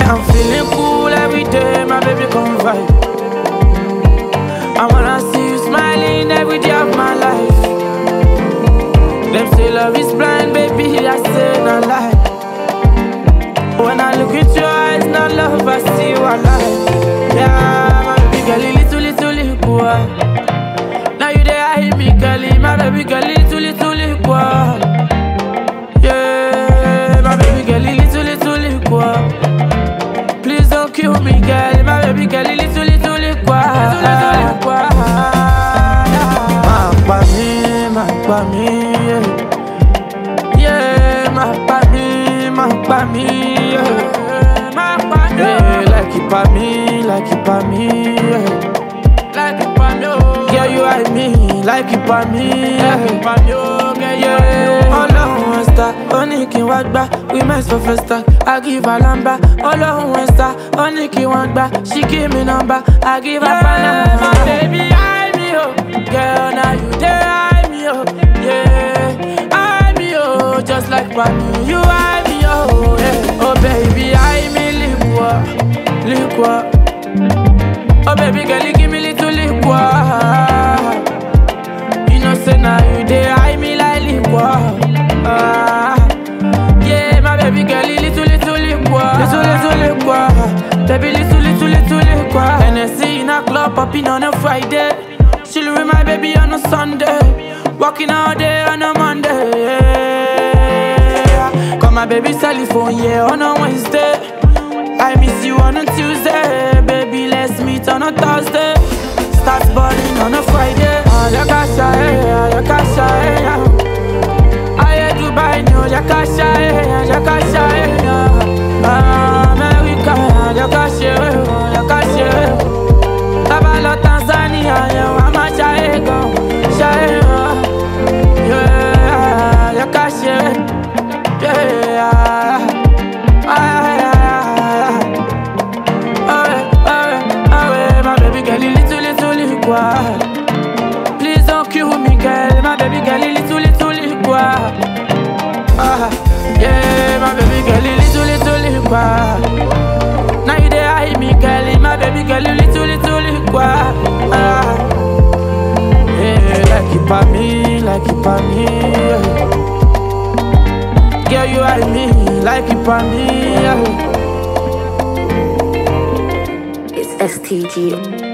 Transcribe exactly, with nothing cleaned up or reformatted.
I'm feeling cool every day, my baby come vibe. I wanna see you smiling every day of my life. Them say love is blind, baby, I say no lie. When I look into your eyes, no love, I see you alive. Yeah, my baby girl, little, little, little boy. Now you there, I hear me, girl, my baby girl, little, little, little boy. Yeah, my baby girl, little, little, little boy. Please don't kill me, girl, my baby girl, little, little, little boy. Ma pa mi, ma pa mi, yeah. Yeah, ma pa mi, ma pa mi, yeah. Ma pa mi, yeah, like it pa mi, like it pa mi, yeah. Like it pa mi, oh. Yeah, you and me, like it pa mi, yeah. Like it pa mi, oh, yeah, yeah. All I want star, only can walk back. We mess for first time, I give her number. All I want star, only can walk back. She give me number, I give her yeah, banana. My baby, I me, oh. Girl, now you there, I me, oh. Yeah, I me, oh. Just like Pami, you I me, oh. Yeah. Oh, baby, I me, liquor, liquor. Oh, baby, girl, you give me little liquor. You know, say now you there, I me like liquor. Ah, yeah, my baby girl, little, little liquor. Little, little liquor. Baby, little, little, little liquor. And I see in a club, popping on a Friday. Chillin' with my baby on a Sunday. Walking all day on a Monday. Yeah. Call my baby Sally phone, yeah, on a Wednesday. I miss you on a Tuesday. Baby, let's meet on a Thursday. Start balling on a Friday. Ah, ya casa, eh, ya casa, eh. I Dubai, no, ya casa, eh, ya casa, eh. Ah, America, ya casa, ya casa, eh. Tabalo Tanzania, yeah, I'm a shaego, shaego. Yeah, ya casa, yeah. Please don't kill me, girl. My baby girl, little, little, little. Ah, yeah, my baby girl, little, little, little. Now you there, I me, girl. My baby girl, little, little, little. Ah, yeah, like it pa me, like it pa me. Yeah. Girl, you and me, like it pa me. Yeah. It's S T G.